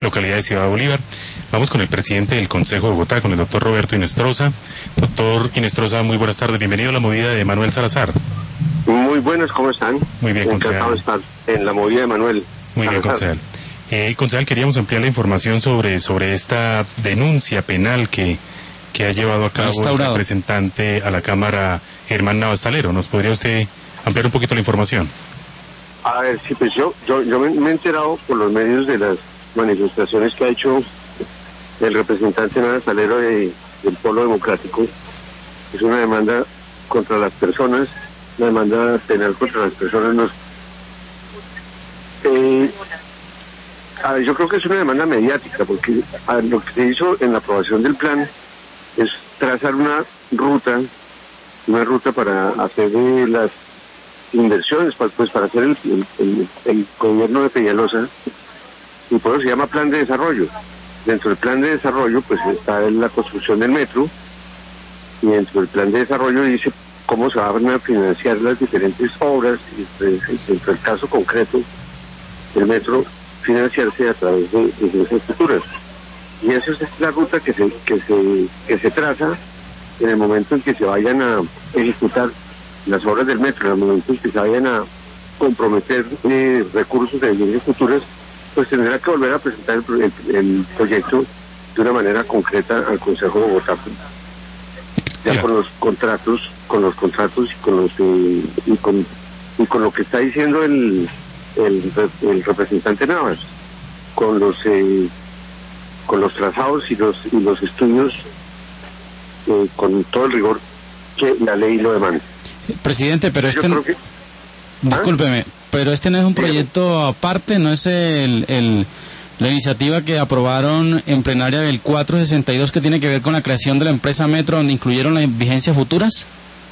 localidad de Ciudad Bolívar. Vamos con el presidente del Consejo de Bogotá, con el doctor Roberto Inestrosa. Doctor Inestrosa, muy buenas tardes. Bienvenido a la movida de Manuel Salazar. Muy buenas, ¿cómo están? Muy bien, concejal. Encantado de estar en la movida de Manuel. Muy bien, concejal. Concejal, queríamos ampliar la información sobre esta denuncia penal que ha llevado a cabo el representante a la Cámara, Germán Navas Talero. ¿Nos podría usted ampliar un poquito la información? A ver, sí, pues yo me he enterado por los medios de las manifestaciones que ha hecho el representante Navas Talero del Polo Democrático. Es una demanda contra las personas, una demanda penal contra las personas. Yo creo que es una demanda mediática, porque lo que se hizo en la aprobación del plan es trazar una ruta para hacer las inversiones, pues para hacer el gobierno de Peñalosa, y por eso se llama plan de desarrollo. Dentro del plan de desarrollo pues está la construcción del metro, y dentro del plan de desarrollo dice cómo se van a financiar las diferentes obras, y dentro del caso concreto el metro financiarse a través de infraestructuras. Y esa es la ruta que se traza en el momento en que se vayan a ejecutar las obras del metro, en el momento en que se vayan a comprometer recursos de bienes futuras, pues tendrá que volver a presentar el proyecto de una manera concreta al Consejo de Bogotá, ya con los contratos y con lo que está diciendo el representante Navas, con los trazados y los estudios, con todo el rigor que la ley lo demanda. Presidente, pero discúlpeme, pero este no es un proyecto aparte, no es la iniciativa que aprobaron en plenaria del 462 que tiene que ver con la creación de la empresa Metro, donde incluyeron las vigencias futuras.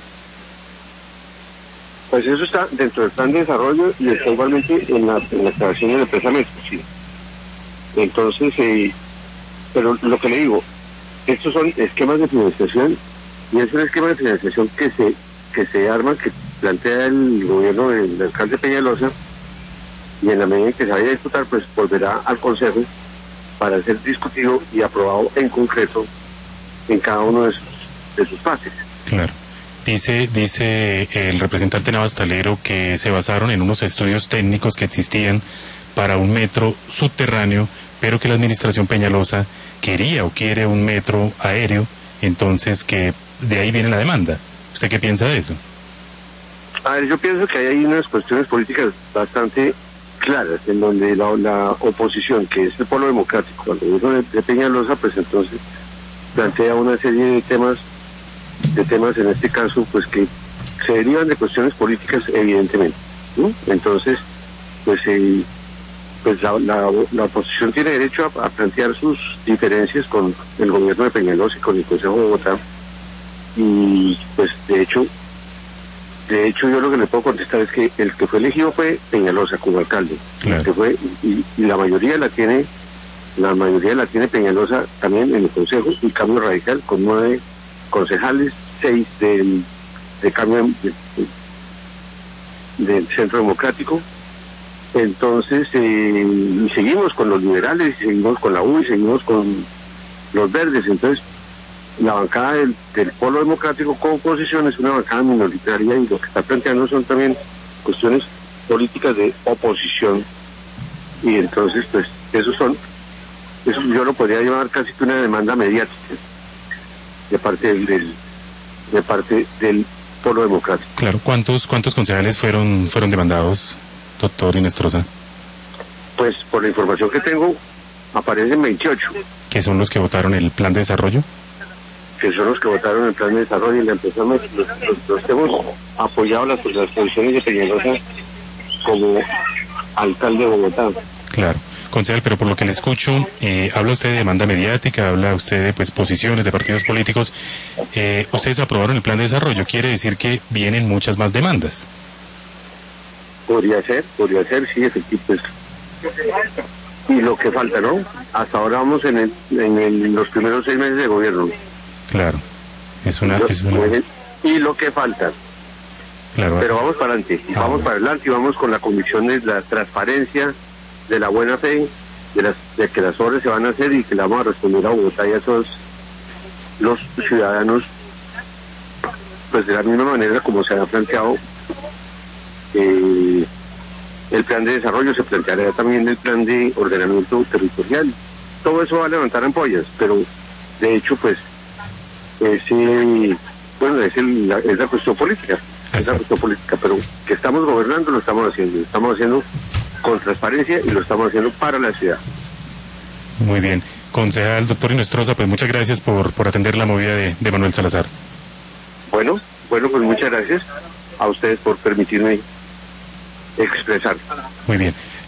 Pues eso está dentro del plan de desarrollo y está igualmente en la creación de la empresa Metro, sí. Entonces, pero lo que le digo, estos son esquemas de financiación, y es un esquema de financiación que se arma, que plantea el gobierno del alcalde Peñalosa, y en la medida en que se vaya a disputar, pues volverá al Consejo para ser discutido y aprobado en concreto en cada uno de sus fases. Claro. Dice el representante Navas Talero que se basaron en unos estudios técnicos que existían para un metro subterráneo, pero que la administración Peñalosa quería o quiere un metro aéreo, entonces que de ahí viene la demanda. ¿Usted qué piensa de eso? A ver, yo pienso que hay unas cuestiones políticas bastante claras, en donde la oposición, que es el Polo Democrático, al gobierno de Peñalosa, pues entonces plantea una serie de temas en este caso, pues que se derivan de cuestiones políticas, evidentemente, ¿no? Entonces, pues la oposición tiene derecho a plantear sus diferencias con el gobierno de Peñalosa y con el Consejo de Bogotá, y pues de hecho yo lo que le puedo contestar es que el que fue elegido fue Peñalosa como alcalde. Claro. El que fue, y la mayoría la tiene Peñalosa también en el Consejo, y Cambio Radical con 9 concejales, 6 de Cambio del Centro Democrático. Entonces, y seguimos con los liberales, y seguimos con la U, y seguimos con los verdes. Entonces, la bancada del Polo Democrático como oposición es una bancada minoritaria, y lo que está planteando son también cuestiones políticas de oposición, y entonces pues eso yo lo podría llamar casi que una demanda mediática de parte del Polo Democrático. Claro. ¿Cuántos concejales fueron demandados, doctor Inestrosa? Pues por la información que tengo aparecen 28. ¿Que son los que votaron el plan de desarrollo? Que son los que votaron el plan de desarrollo, y le empezamos, los hemos apoyado las posiciones de Peñalosa como alcalde de Bogotá. Claro. Concejal, pero por lo que le escucho, habla usted de demanda mediática, habla usted de posiciones de partidos políticos. Ustedes aprobaron el plan de desarrollo, quiere decir que vienen muchas más demandas. Podría ser, sí, efectivamente. Y lo que falta, ¿no? Hasta ahora vamos en los primeros 6 meses de gobierno. Claro, y lo que falta. Claro, pero vamos para adelante, y vamos con la convicción de la transparencia, de la buena fe, de que las obras se van a hacer y que le vamos a responder a Bogotá y a todos los ciudadanos, pues de la misma manera como se ha planteado el plan de desarrollo, se planteará también el plan de ordenamiento territorial. Todo eso va a levantar ampollas, pero de hecho pues es la cuestión política. Es la cuestión política, pero que estamos gobernando lo estamos haciendo con transparencia y lo estamos haciendo para la ciudad. Muy bien. Concejal, doctor Inostroza, pues muchas gracias por atender la movida de Manuel Salazar. Bueno, pues muchas gracias a ustedes por permitirme expresar. Muy bien.